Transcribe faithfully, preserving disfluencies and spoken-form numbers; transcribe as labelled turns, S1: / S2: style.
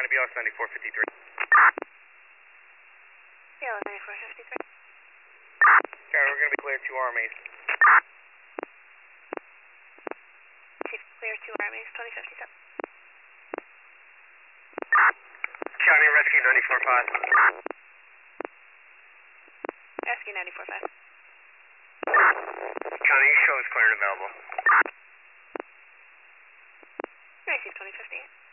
S1: County, B L S ninety-four fifty-three.
S2: B L S ninety-four fifty-three.
S1: Okay, we're going to be clear two armies.
S2: Chief, clear two armies, twenty fifty-seven.
S1: County, Rescue ninety-four five.
S2: Rescue ninety-four five.
S1: County, show is clear and available.
S2: Receive twenty fifty-eight.